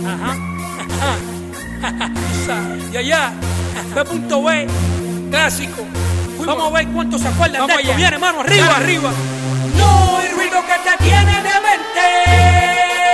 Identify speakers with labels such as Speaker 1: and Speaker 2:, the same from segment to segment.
Speaker 1: Ajá. Y allá, B.B, clásico. Vamos a ver cuántos se acuerdan de esto. Viene, mano, arriba, arriba. No hay ruido que te tiene demente.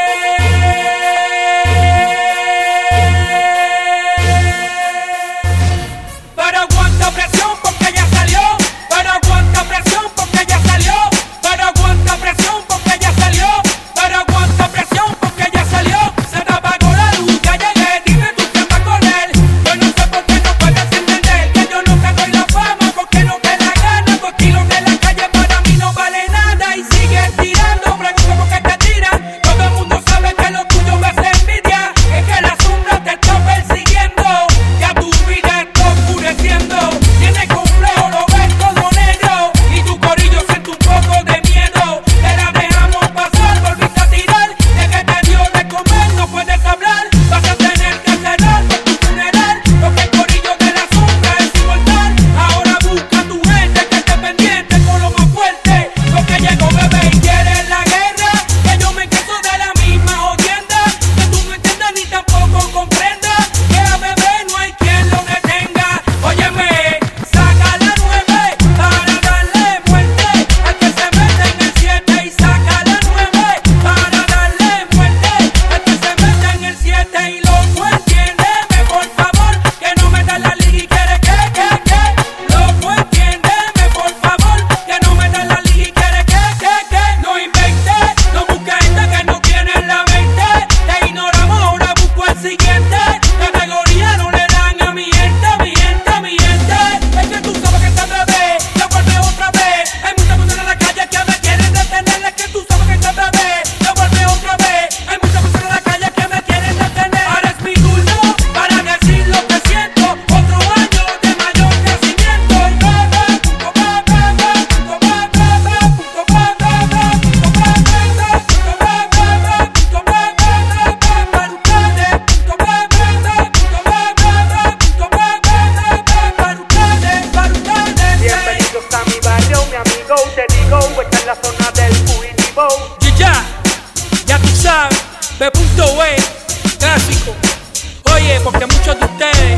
Speaker 1: B.B, clásico. Oye, porque muchos de ustedes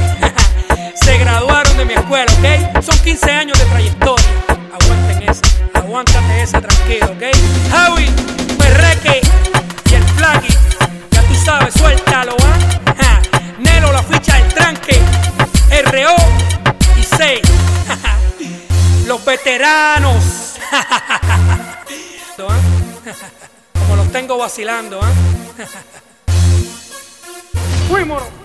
Speaker 1: se graduaron de mi escuela, ¿ok? Son 15 años de trayectoria. Aguanten esa, aguántate esa, tranquilo, ¿ok? Javi, Perreque y el Flaggy, ya tú sabes, suéltalo, ¿ah? Nelo, la ficha del tranque, R.O. y 6. Los veteranos. Como los tengo vacilando, ¿ah? Fuimos.